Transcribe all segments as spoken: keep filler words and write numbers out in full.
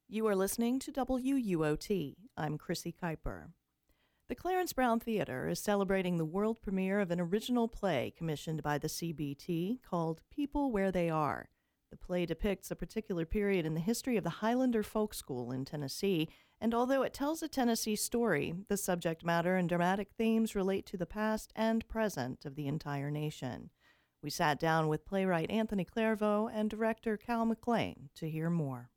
You are listening to W U O T. I'm Chrissy Kuiper. The Clarence Brown Theater is celebrating the world premiere of an original play commissioned by the C B T called People Where They Are. The play depicts a particular period in the history of the Highlander Folk School in Tennessee, and although it tells a Tennessee story, the subject matter and dramatic themes relate to the past and present of the entire nation. We sat down with playwright Anthony Clairvaux and director Cal McLean to hear more.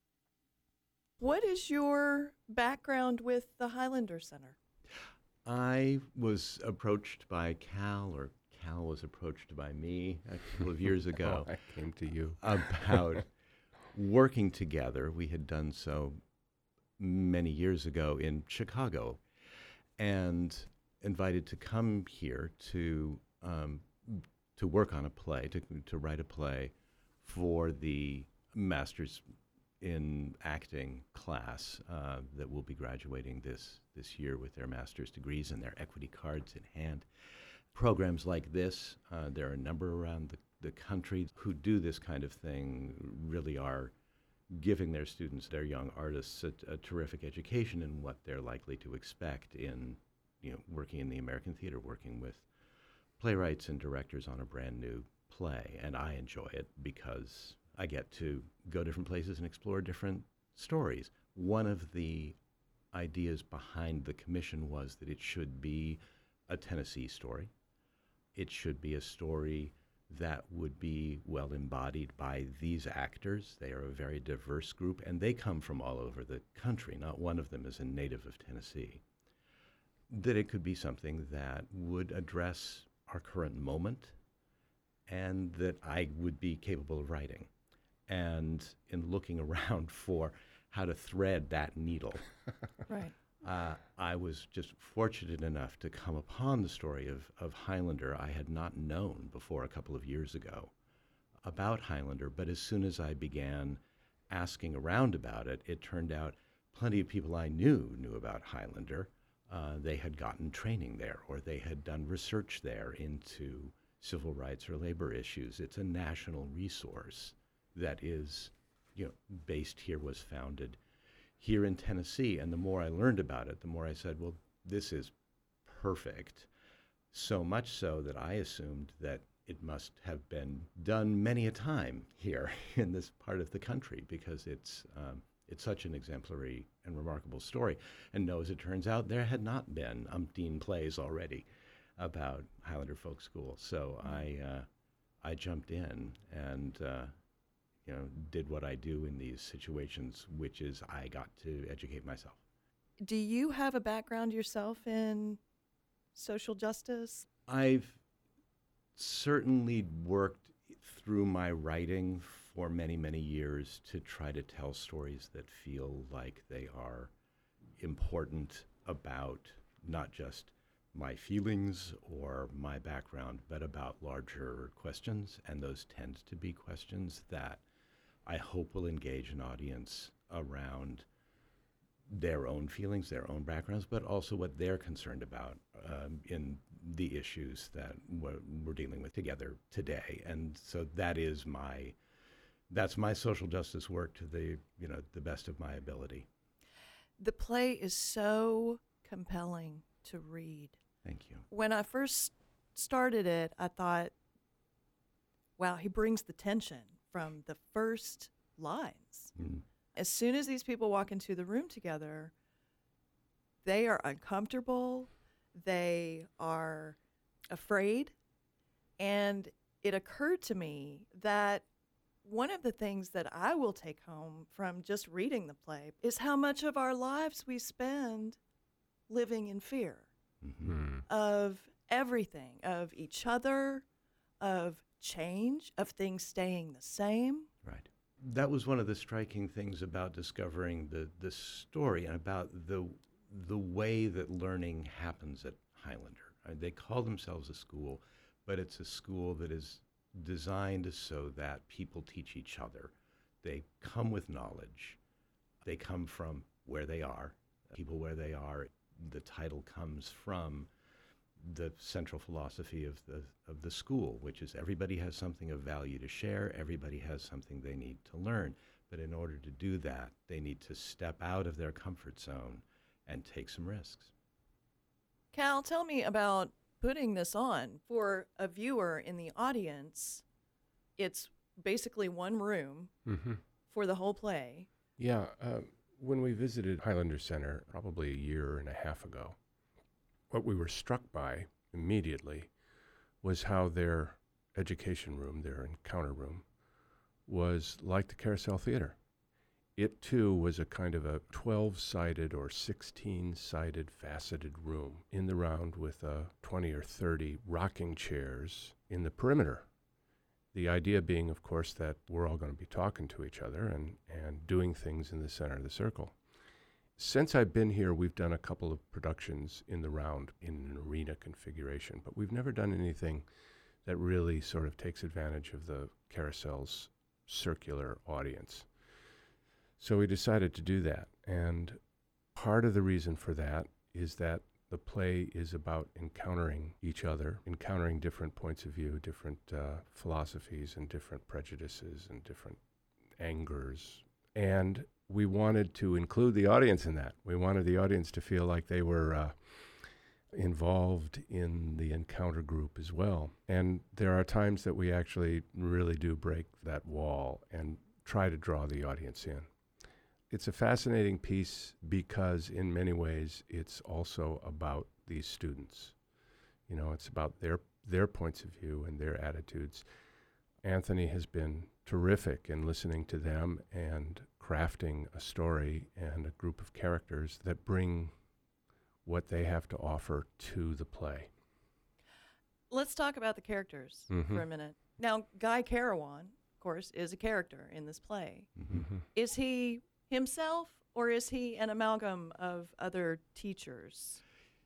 What is your background with the Highlander Center? I was approached by Cal, or Cal was approached by me a couple of years ago. Oh, I came to you. About working together. We had done so many years ago in Chicago, and invited to come here to um, to work on a play, to to write a play for the Masters in Acting class uh, that will be graduating this this year with their master's degrees and their equity cards in hand. Programs like this, uh, there are a number around the, the country who do this kind of thing, really are giving their students, their young artists, a, a terrific education in what they're likely to expect in, you know, working in the American theater, working with playwrights and directors on a brand new play. And I enjoy it because I get to go different places and explore different stories. One of the ideas behind the commission was that it should be a Tennessee story. It should be a story that would be well embodied by these actors. They are a very diverse group, and they come from all over the country. Not one of them is a native of Tennessee. That it could be something that would address our current moment and that I would be capable of writing. And in looking around for how to thread that needle, Right. uh, I was just fortunate enough to come upon the story of, of Highlander. I had not known before a couple of years ago about Highlander, but as soon as I began asking around about it, it turned out plenty of people I knew knew about Highlander. Uh, they had gotten training there, or they had done research there into civil rights or labor issues. It's a national resource that is, you know, based here, was founded here in Tennessee. And the more I learned about it, the more I said, well, this is perfect. So much so that I assumed that it must have been done many a time here in this part of the country, because it's um, it's such an exemplary and remarkable story. And no, as it turns out, there had not been umpteen plays already about Highlander Folk School. So I uh, I jumped in and uh, you know, did what I do in these situations, which is I got to educate myself. Do you have a background yourself in social justice? I've certainly worked through my writing for many, many years to try to tell stories that feel like they are important about not just my feelings or my background, but about larger questions. And those tend to be questions that I hope will engage an audience around their own feelings, their own backgrounds, but also what they're concerned about um, in the issues that we're, we're dealing with together today. And so that is my, that's my social justice work to the, you know, the best of my ability. The play is so compelling to read. Thank you. When I first started it, I thought, wow, he brings the tension from the first lines. Mm. As soon as these people walk into the room together, they are uncomfortable, they are afraid, and it occurred to me that one of the things that I will take home from just reading the play is how much of our lives we spend living in fear Mm-hmm. of everything, of each other, of change, of things staying the same. Right. That was one of the striking things about discovering the, the story and about the the way that learning happens at Highlander. Uh, they call themselves a school, but it's a school that is designed so that people teach each other. They come with knowledge. They come from where they are, people where they are. The title comes from the central philosophy of the of the school, which is everybody has something of value to share, everybody has something they need to learn, But in order to do that, they need to step out of their comfort zone and take some risks. Cal, tell me about putting this on. For a viewer in the audience, it's basically one room Mm-hmm. for the whole play. Yeah, uh, when we visited Highlander Center probably a year and a half ago, what we were struck by immediately was how their education room, their encounter room, was like the Carousel Theater. It, too, was a kind of a twelve-sided or sixteen-sided faceted room in the round with uh, twenty or thirty rocking chairs in the perimeter. The idea being, of course, that we're all going to be talking to each other and, and doing things in the center of the circle. Since I've been here, we've done a couple of productions in the round in an arena configuration, but we've never done anything that really sort of takes advantage of the Carousel's circular audience. So we decided to do that, and part of the reason for that is that the play is about encountering each other, encountering different points of view, different uh, philosophies and different prejudices and different angers. And we wanted to include the audience in that. We wanted the audience to feel like they were uh, involved in the encounter group as well. And there are times that we actually really do break that wall and try to draw the audience in. It's a fascinating piece because in many ways it's also about these students. You know, it's about their their points of view and their attitudes. Anthony has been terrific in listening to them and crafting a story and a group of characters that bring what they have to offer to the play. Let's talk about the characters Mhm. for a minute. Now, Guy Carawan, of course, is a character in this play. Mm-hmm. Is he himself, or is he an amalgam of other teachers?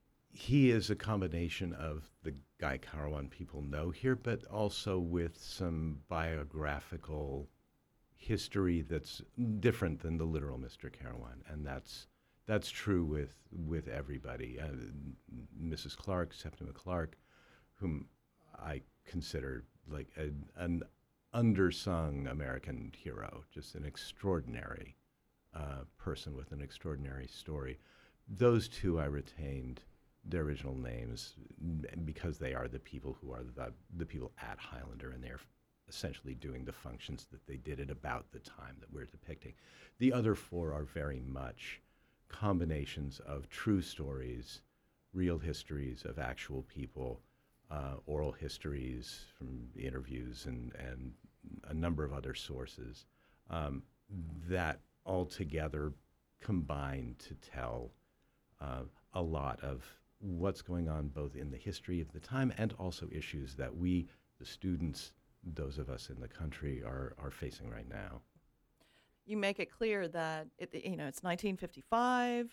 He is a combination of the Guy Carawan people know here, but also with some biographical history that's different than the literal Mister Carawan, and that's that's true with with everybody. Uh, Missus Clark, Septima Clark, whom I consider like a, an undersung American hero, just an extraordinary uh, person with an extraordinary story. Those two I retained their original names m- because they are the people who are the, the people at Highlander, and they're essentially doing the functions that they did at about the time that we're depicting. The other four are very much combinations of true stories, real histories of actual people, uh, oral histories from interviews and, and a number of other sources um, that all together combine to tell uh, a lot of what's going on both in the history of the time and also issues that we, the students, those of us in the country, are, are facing right now. You make it clear that it, you know it's nineteen fifty-five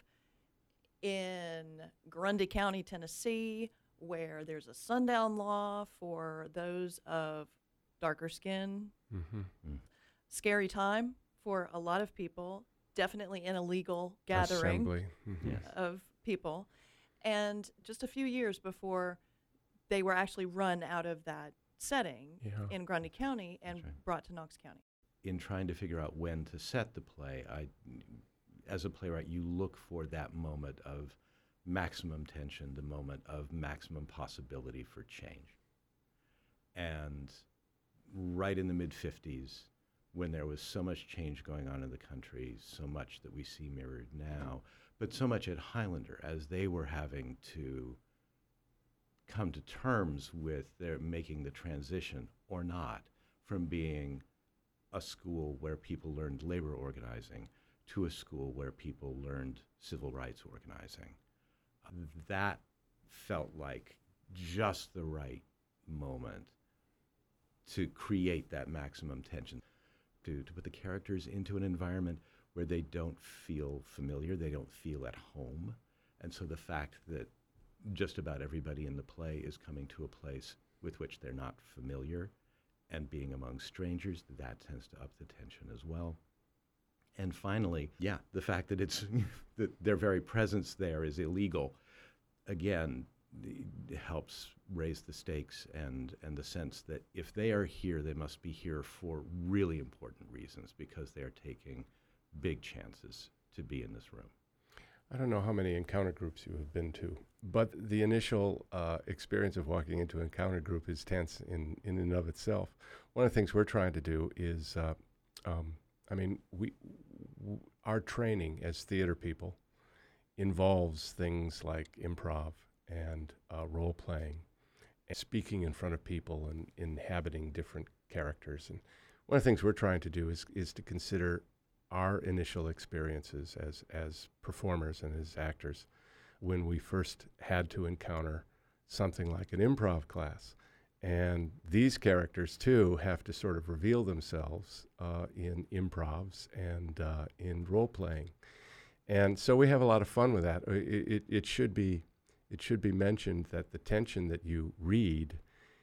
in Grundy County, Tennessee, where there's a sundown law for those of darker skin. Mm-hmm. Scary time for a lot of people. Definitely an illegal gathering Assembly. Mm-hmm. Yes. of people. And just a few years before they were actually run out of that setting Yeah. in Grundy County and That's right. brought to Knox County. In trying to figure out when to set the play, I, as a playwright, you look for that moment of maximum tension, the moment of maximum possibility for change. And right in the mid-fifties, when there was so much change going on in the country, so much that we see mirrored now, but so much at Highlander as they were having to come to terms with their making the transition or not from being a school where people learned labor organizing to a school where people learned civil rights organizing. Uh, that felt like just the right moment to create that maximum tension, to, to put the characters into an environment where they don't feel familiar, they don't feel at home. And so the fact that just about everybody in the play is coming to a place with which they're not familiar and being among strangers, that tends to up the tension as well. And finally, yeah, the fact that it's that their very presence there is illegal. Again, it helps raise the stakes and, and the sense that if they are here, they must be here for really important reasons because they are taking big chances to be in this room. I don't know how many encounter groups you have been to, but the initial uh, experience of walking into an encounter group is tense in, in and of itself. One of the things we're trying to do is, uh, um, I mean, we w- our training as theater people involves things like improv and uh, role-playing, and speaking in front of people and inhabiting different characters. And one of the things we're trying to do is is to consider our initial experiences as, as performers and as actors when we first had to encounter something like an improv class. And these characters, too, have to sort of reveal themselves uh, in improvs and uh, in role-playing. And so we have a lot of fun with that. It, it, it should be it should be mentioned that the tension that you read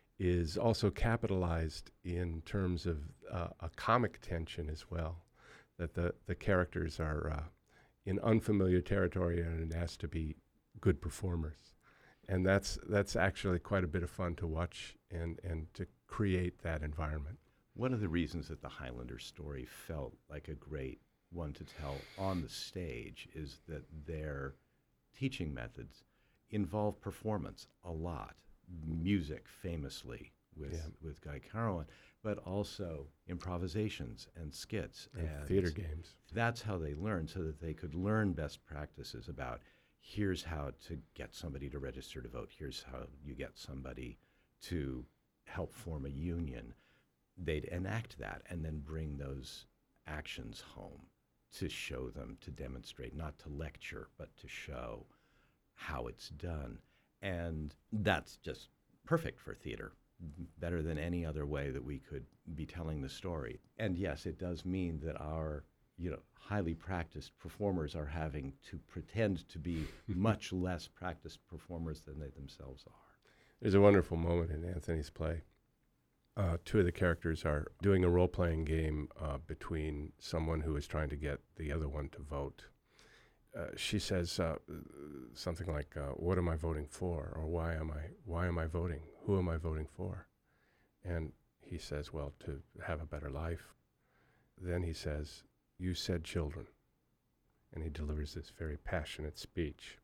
is also capitalized in terms of uh, a comic tension as well, that the, the characters are uh, in unfamiliar territory and asked to be good performers. And that's that's actually quite a bit of fun to watch and, and to create that environment. One of the reasons that the Highlander story felt like a great one to tell on the stage is that their teaching methods involve performance a lot. Music, famously, with, Yeah. with Guy Carlin, but also improvisations and skits. And and theater games. That's how they learned, so that they could learn best practices about here's how to get somebody to register to vote, here's how you get somebody to help form a union. They'd enact that and then bring those actions home to show them, to demonstrate, not to lecture, but to show how it's done. And that's just perfect for theater, better than any other way that we could be telling the story. And yes, it does mean that our, you know, highly practiced performers are having to pretend to be much less practiced performers than they themselves are. There's a wonderful moment in Anthony's play. Uh, two of the characters are doing a role-playing game uh, between someone who is trying to get the other one to vote. Uh, she says uh, something like, uh, "What am I voting for?" or "Why am I? Why am I voting? Who am I voting for?" And he says, "Well, to have a better life." Then he says, "You said children," and he delivers this very passionate speech.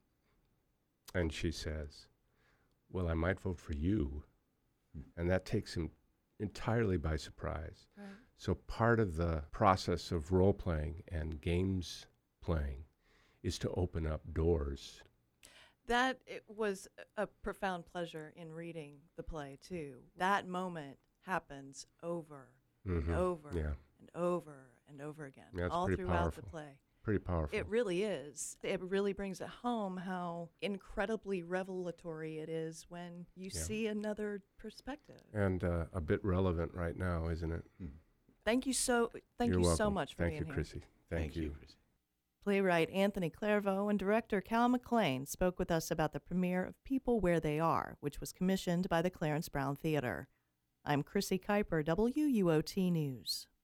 And she says, "Well, I might vote for you," and that takes him entirely by surprise. Right. So part of the process of role-playing and games playing is to open up doors. That it was a profound pleasure in reading the play, too. That moment happens over Mm-hmm. and over Yeah, and over and over again, Yeah, it's all pretty throughout powerful. the play. pretty powerful. It really is. It really brings it home how incredibly revelatory it is when you Yeah. see another perspective. and uh, a bit relevant right now, isn't it? Thank you so thank You're you welcome. so much for Thank being you, here. Chrissy. Thank, you. Chrissy. Playwright Anthony Clairvaux and director Cal McLean spoke with us about the premiere of People Where They Are, which was commissioned by the Clarence Brown Theater. I'm Chrissy Kuiper, W U O T News.